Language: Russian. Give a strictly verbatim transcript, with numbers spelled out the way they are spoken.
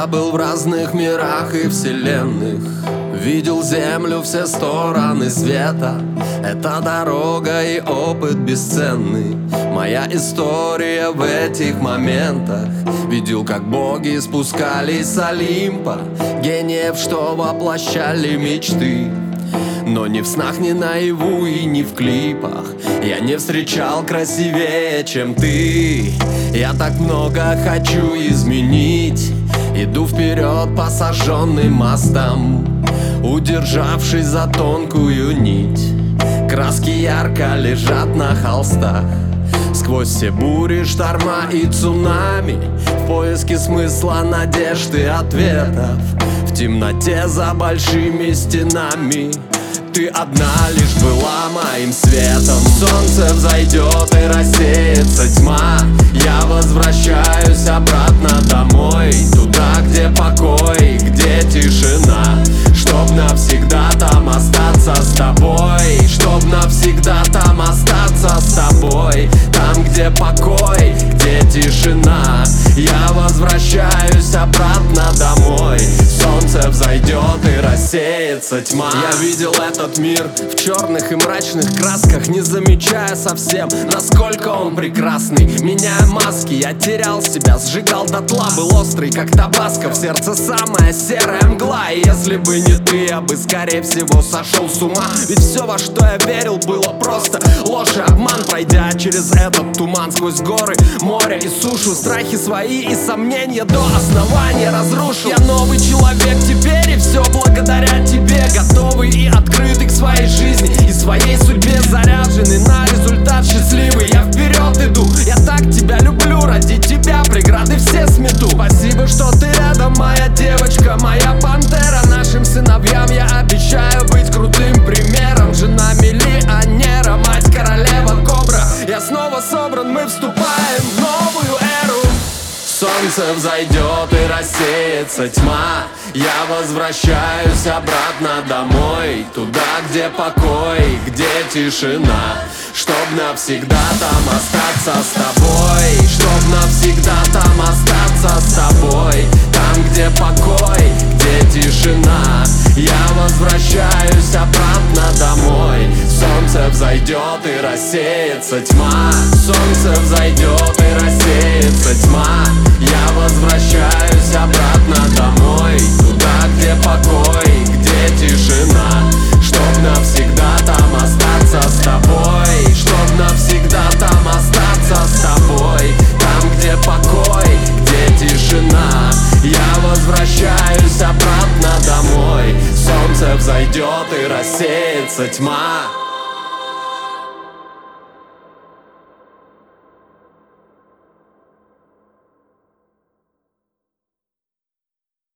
Я был в разных мирах и вселенных, видел землю, все стороны света. Это дорога и опыт бесценный, моя история в этих моментах. Видел, как боги спускались с Олимпа, гениев, что воплощали мечты. Но ни в снах, ни наяву и ни в клипах я не встречал красивее, чем ты. Я так много хочу изменить, иду вперед по сожженным мостам, удержавшись за тонкую нить. Краски ярко лежат на холстах, сквозь все бури, шторма и цунами, в поиске смысла, надежды, ответов. В темноте за большими стенами ты одна лишь была моим светом. Солнце взойдет и рассеется тьма, я возвращаюсь обратно домой, туда, где покой, где тишина, чтоб навсегда там остаться с тобой, чтоб навсегда там остаться с тобой. Там, где покой, где тишина, я возвращаюсь обратно домой. Солнце взойдет и рассеется тьма. Я видел этот мир в черных и мрачных красках, не замечая совсем, насколько он прекрасный. Меняя маски, я терял себя, сжигал дотла, был острый, как табаско. В сердце самая серая мгла, и если бы не ты, я бы, скорее всего, сошел с ума. Ведь все, во что я верил, было просто ложь и обман. Пройдя через этот туман, сквозь горы, море и сушу, страхи свои и сомнения до основания разрушил. Я новый человек теперь, и все благодаря тебе. Готовый и открытый к своей жизни и своей судьбе, заряженный на результат счастливый. Я вперед иду, я так тебя люблю, ради тебя преграды все смету. Спасибо, что ты рядом, моя девочка, моя пантера. Нашим сыновьям я обещаю быть крутым примером. Жена миллионера, мать королева кобра. Я снова собран, мы вступаем в новую эру. Солнце взойдет и рассеется тьма, я возвращаюсь обратно домой, туда, где покой, где тишина, чтоб навсегда там остаться с тобой, чтоб навсегда там остаться с тобой. Там, где покой, где тишина, я возвращаюсь обратно домой. Солнце взойдет и рассеется тьма, солнце взойдет и рассеется тьма, я возвращаюсь обратно домой, туда, где покой, где тишина, чтоб навсегда там остаться с тобой, чтоб навсегда там остаться с тобой. Там, где покой, где тишина, я возвращаюсь обратно домой. Солнце взойдет и рассеется тьма.